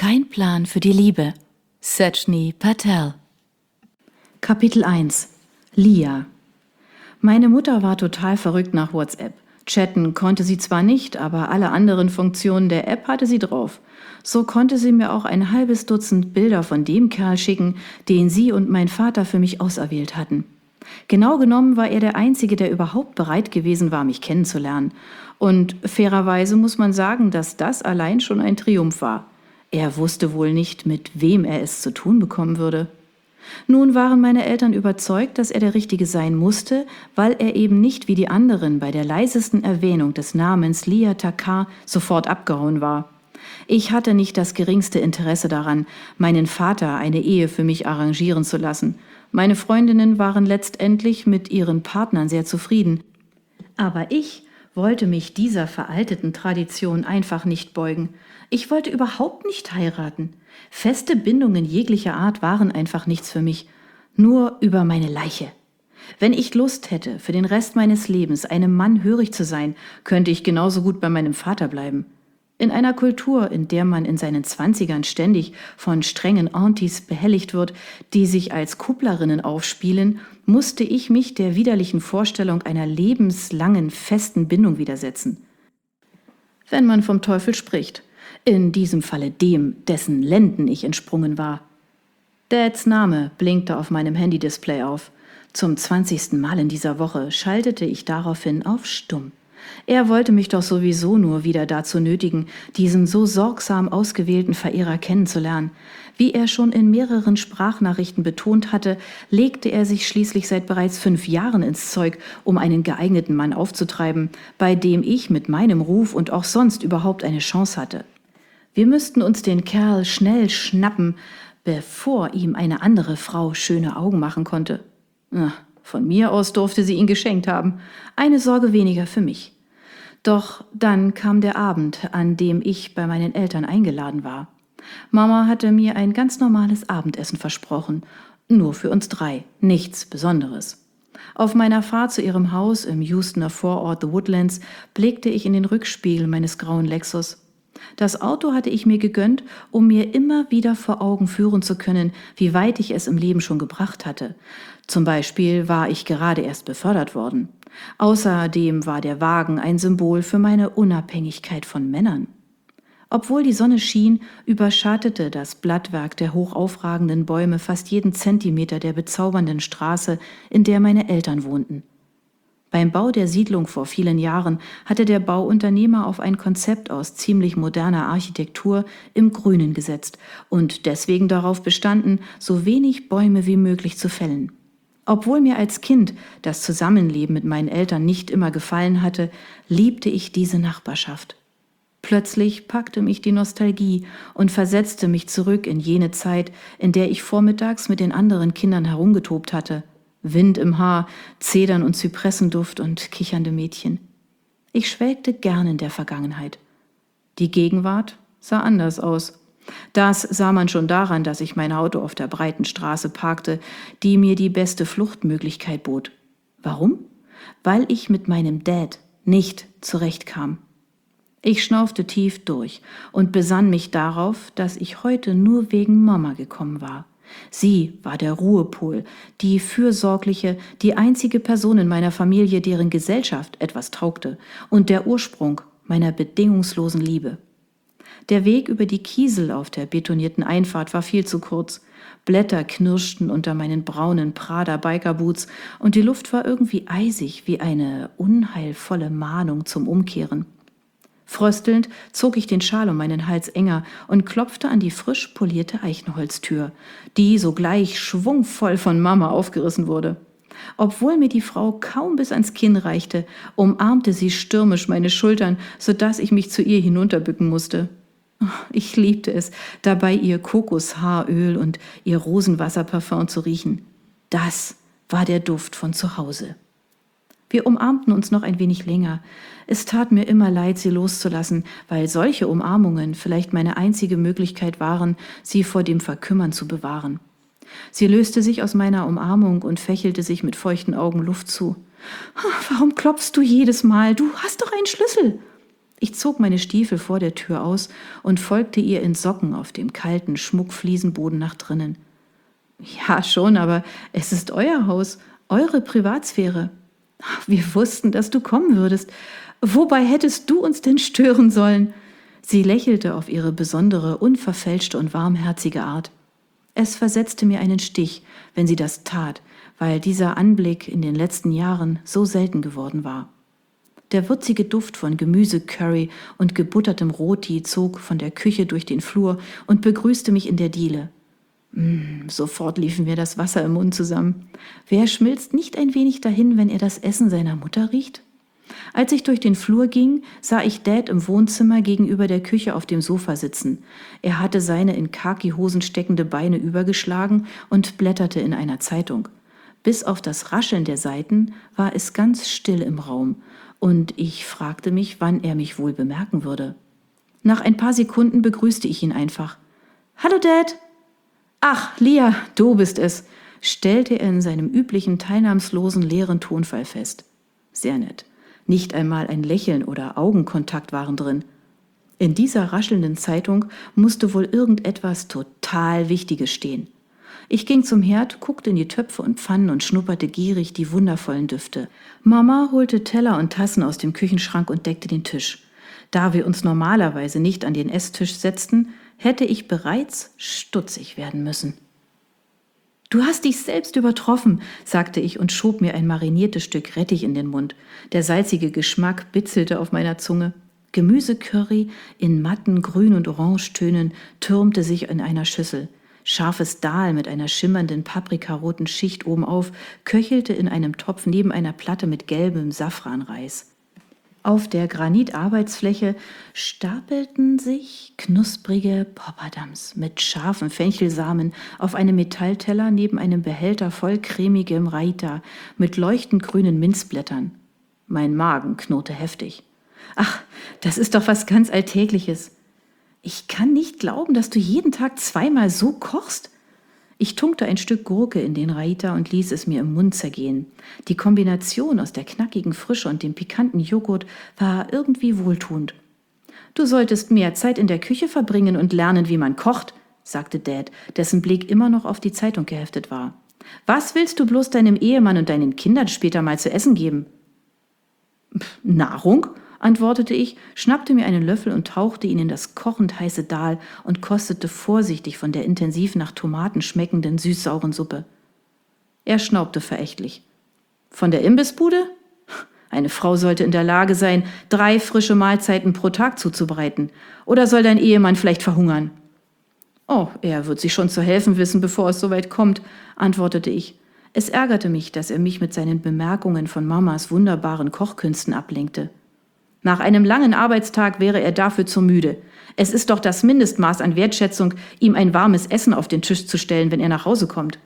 Kein Plan für die Liebe. Sachni Patel. Kapitel 1. Lia. Meine Mutter war total verrückt nach WhatsApp. Chatten konnte sie zwar nicht, aber alle anderen Funktionen der App hatte sie drauf. So konnte sie mir auch ein halbes Dutzend Bilder von dem Kerl schicken, den sie und mein Vater für mich auserwählt hatten. Genau genommen war er der Einzige, der überhaupt bereit gewesen war, mich kennenzulernen. Und fairerweise muss man sagen, dass das allein schon ein Triumph war. Er wusste wohl nicht, mit wem er es zu tun bekommen würde. Nun waren meine Eltern überzeugt, dass er der Richtige sein musste, weil er eben nicht wie die anderen bei der leisesten Erwähnung des Namens Lia Thakkar sofort abgehauen war. Ich hatte nicht das geringste Interesse daran, meinen Vater eine Ehe für mich arrangieren zu lassen. Meine Freundinnen waren letztendlich mit ihren Partnern sehr zufrieden. Aber ich wollte mich dieser veralteten Tradition einfach nicht beugen. Ich wollte überhaupt nicht heiraten. Feste Bindungen jeglicher Art waren einfach nichts für mich. Nur über meine Leiche. Wenn ich Lust hätte, für den Rest meines Lebens einem Mann hörig zu sein, könnte ich genauso gut bei meinem Vater bleiben. In einer Kultur, in der man in seinen 20ern ständig von strengen Aunties behelligt wird, die sich als Kupplerinnen aufspielen, musste ich mich der widerlichen Vorstellung einer lebenslangen, festen Bindung widersetzen. Wenn man vom Teufel spricht, in diesem Falle dem, dessen Lenden ich entsprungen war. Dads Name blinkte auf meinem Handy-Display auf. Zum 20. Mal in dieser Woche schaltete ich daraufhin auf Stumm. Er wollte mich doch sowieso nur wieder dazu nötigen, diesen so sorgsam ausgewählten Verehrer kennenzulernen. Wie er schon in mehreren Sprachnachrichten betont hatte, legte er sich schließlich seit bereits 5 Jahren ins Zeug, um einen geeigneten Mann aufzutreiben, bei dem ich mit meinem Ruf und auch sonst überhaupt eine Chance hatte. Wir müssten uns den Kerl schnell schnappen, bevor ihm eine andere Frau schöne Augen machen konnte. Von mir aus durfte sie ihn geschenkt haben. Eine Sorge weniger für mich. Doch dann kam der Abend, an dem ich bei meinen Eltern eingeladen war. Mama hatte mir ein ganz normales Abendessen versprochen. Nur für uns 3, nichts Besonderes. Auf meiner Fahrt zu ihrem Haus im Houstoner Vorort The Woodlands blickte ich in den Rückspiegel meines grauen Lexus. Das Auto hatte ich mir gegönnt, um mir immer wieder vor Augen führen zu können, wie weit ich es im Leben schon gebracht hatte. Zum Beispiel war ich gerade erst befördert worden. Außerdem war der Wagen ein Symbol für meine Unabhängigkeit von Männern. Obwohl die Sonne schien, überschattete das Blattwerk der hochaufragenden Bäume fast jeden Zentimeter der bezaubernden Straße, in der meine Eltern wohnten. Beim Bau der Siedlung vor vielen Jahren hatte der Bauunternehmer auf ein Konzept aus ziemlich moderner Architektur im Grünen gesetzt und deswegen darauf bestanden, so wenig Bäume wie möglich zu fällen. Obwohl mir als Kind das Zusammenleben mit meinen Eltern nicht immer gefallen hatte, liebte ich diese Nachbarschaft. Plötzlich packte mich die Nostalgie und versetzte mich zurück in jene Zeit, in der ich vormittags mit den anderen Kindern herumgetobt hatte. Wind im Haar, Zedern und Zypressenduft und kichernde Mädchen. Ich schwelgte gern in der Vergangenheit. Die Gegenwart sah anders aus. Das sah man schon daran, dass ich mein Auto auf der breiten Straße parkte, die mir die beste Fluchtmöglichkeit bot. Warum? Weil ich mit meinem Dad nicht zurechtkam. Ich schnaufte tief durch und besann mich darauf, dass ich heute nur wegen Mama gekommen war. Sie war der Ruhepol, die fürsorgliche, die einzige Person in meiner Familie, deren Gesellschaft etwas taugte, und der Ursprung meiner bedingungslosen Liebe. Der Weg über die Kiesel auf der betonierten Einfahrt war viel zu kurz. Blätter knirschten unter meinen braunen Prada-Biker-Boots und die Luft war irgendwie eisig, wie eine unheilvolle Mahnung zum Umkehren. Fröstelnd zog ich den Schal um meinen Hals enger und klopfte an die frisch polierte Eichenholztür, die sogleich schwungvoll von Mama aufgerissen wurde. Obwohl mir die Frau kaum bis ans Kinn reichte, umarmte sie stürmisch meine Schultern, sodass ich mich zu ihr hinunterbücken musste. Ich liebte es, dabei ihr Kokoshaaröl und ihr Rosenwasserparfum zu riechen. Das war der Duft von zu Hause. Wir umarmten uns noch ein wenig länger. Es tat mir immer leid, sie loszulassen, weil solche Umarmungen vielleicht meine einzige Möglichkeit waren, sie vor dem Verkümmern zu bewahren. Sie löste sich aus meiner Umarmung und fächelte sich mit feuchten Augen Luft zu. »Warum klopfst du jedes Mal? Du hast doch einen Schlüssel!« Ich zog meine Stiefel vor der Tür aus und folgte ihr in Socken auf dem kalten Schmuckfliesenboden nach drinnen. Ja, schon, aber es ist euer Haus, eure Privatsphäre. Wir wussten, dass du kommen würdest. Wobei hättest du uns denn stören sollen? Sie lächelte auf ihre besondere, unverfälschte und warmherzige Art. Es versetzte mir einen Stich, wenn sie das tat, weil dieser Anblick in den letzten Jahren so selten geworden war. Der würzige Duft von Gemüsecurry und gebuttertem Roti zog von der Küche durch den Flur und begrüßte mich in der Diele. Sofort liefen mir das Wasser im Mund zusammen. Wer schmilzt nicht ein wenig dahin, wenn er das Essen seiner Mutter riecht? Als ich durch den Flur ging, sah ich Dad im Wohnzimmer gegenüber der Küche auf dem Sofa sitzen. Er hatte seine in Khaki-Hosen steckende Beine übergeschlagen und blätterte in einer Zeitung. Bis auf das Rascheln der Seiten war es ganz still im Raum, und ich fragte mich, wann er mich wohl bemerken würde. Nach ein paar Sekunden begrüßte ich ihn einfach. »Hallo, Dad!« »Ach, Lia, du bist es«, stellte er in seinem üblichen, teilnahmslosen, leeren Tonfall fest. Sehr nett. Nicht einmal ein Lächeln oder Augenkontakt waren drin. In dieser raschelnden Zeitung musste wohl irgendetwas total Wichtiges stehen. Ich ging zum Herd, guckte in die Töpfe und Pfannen und schnupperte gierig die wundervollen Düfte. Mama holte Teller und Tassen aus dem Küchenschrank und deckte den Tisch. Da wir uns normalerweise nicht an den Esstisch setzten, hätte ich bereits stutzig werden müssen. »Du hast dich selbst übertroffen«, sagte ich und schob mir ein mariniertes Stück Rettich in den Mund. Der salzige Geschmack bitzelte auf meiner Zunge. Gemüsecurry in matten Grün- und Orangetönen türmte sich in einer Schüssel. Scharfes Dahl mit einer schimmernden paprikaroten Schicht obenauf köchelte in einem Topf neben einer Platte mit gelbem Safranreis. Auf der Granitarbeitsfläche stapelten sich knusprige Popperdams mit scharfen Fenchelsamen auf einem Metallteller neben einem Behälter voll cremigem Raita mit leuchtend grünen Minzblättern. Mein Magen knurrte heftig. »Ach, das ist doch was ganz Alltägliches. Ich kann nicht glauben, dass du jeden Tag zweimal so kochst.« Ich tunkte ein Stück Gurke in den Raita und ließ es mir im Mund zergehen. Die Kombination aus der knackigen Frische und dem pikanten Joghurt war irgendwie wohltuend. »Du solltest mehr Zeit in der Küche verbringen und lernen, wie man kocht«, sagte Dad, dessen Blick immer noch auf die Zeitung geheftet war. »Was willst du bloß deinem Ehemann und deinen Kindern später mal zu essen geben?« »Nahrung«, antwortete ich, schnappte mir einen Löffel und tauchte ihn in das kochend heiße Dahl und kostete vorsichtig von der intensiv nach Tomaten schmeckenden süß-sauren Suppe. Er schnaubte verächtlich. »Von der Imbissbude? Eine Frau sollte in der Lage sein, 3 frische Mahlzeiten pro Tag zuzubereiten. Oder soll dein Ehemann vielleicht verhungern?« »Oh, er wird sich schon zu helfen wissen, bevor es soweit kommt«, antwortete ich. Es ärgerte mich, dass er mich mit seinen Bemerkungen von Mamas wunderbaren Kochkünsten ablenkte. Nach einem langen Arbeitstag wäre er dafür zu müde. Es ist doch das Mindestmaß an Wertschätzung, ihm ein warmes Essen auf den Tisch zu stellen, wenn er nach Hause kommt.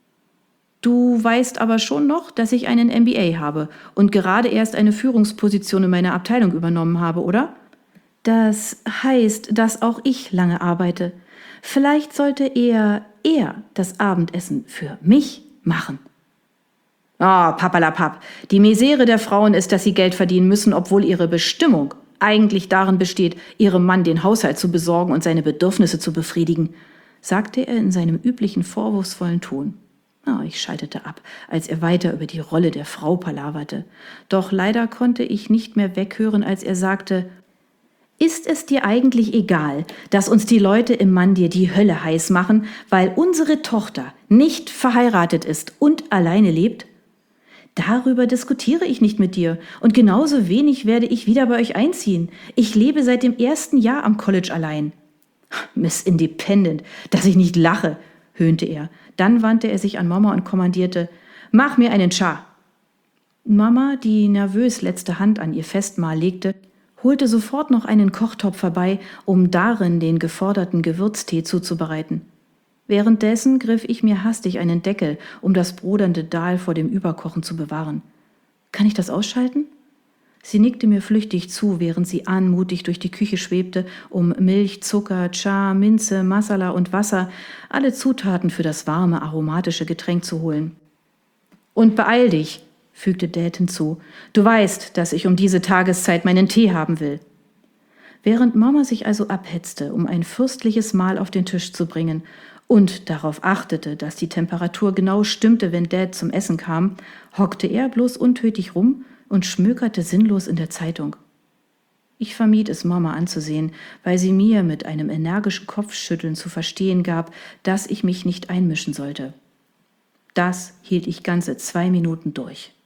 »Du weißt aber schon noch, dass ich einen MBA habe und gerade erst eine Führungsposition in meiner Abteilung übernommen habe, oder? Das heißt, dass auch ich lange arbeite. Vielleicht sollte er das Abendessen für mich machen.« »Oh, papalapap, die Misere der Frauen ist, dass sie Geld verdienen müssen, obwohl ihre Bestimmung eigentlich darin besteht, ihrem Mann den Haushalt zu besorgen und seine Bedürfnisse zu befriedigen«, sagte er in seinem üblichen vorwurfsvollen Ton. Ich schaltete ab, als er weiter über die Rolle der Frau palaverte. Doch leider konnte ich nicht mehr weghören, als er sagte: »Ist es dir eigentlich egal, dass uns die Leute im Mann dir die Hölle heiß machen, weil unsere Tochter nicht verheiratet ist und alleine lebt? Darüber diskutiere ich nicht mit dir und genauso wenig werde ich wieder bei euch einziehen. Ich lebe seit dem 1. Jahr am College allein.« »Miss Independent, dass ich nicht lache«, höhnte er. Dann wandte er sich an Mama und kommandierte: »Mach mir einen Cha.« Mama, die nervös letzte Hand an ihr Festmahl legte, holte sofort noch einen Kochtopf herbei, um darin den geforderten Gewürztee zuzubereiten. Währenddessen griff ich mir hastig einen Deckel, um das brodernde Dahl vor dem Überkochen zu bewahren. »Kann ich das ausschalten?« Sie nickte mir flüchtig zu, während sie anmutig durch die Küche schwebte, um Milch, Zucker, Cha, Minze, Masala und Wasser, alle Zutaten für das warme, aromatische Getränk zu holen. »Und beeil dich«, fügte Dad hinzu. »Du weißt, dass ich um diese Tageszeit meinen Tee haben will.« Während Mama sich also abhetzte, um ein fürstliches Mahl auf den Tisch zu bringen und darauf achtete, dass die Temperatur genau stimmte, wenn Dad zum Essen kam, hockte er bloß untätig rum und schmökerte sinnlos in der Zeitung. Ich vermied es, Mama anzusehen, weil sie mir mit einem energischen Kopfschütteln zu verstehen gab, dass ich mich nicht einmischen sollte. Das hielt ich ganze 2 Minuten durch.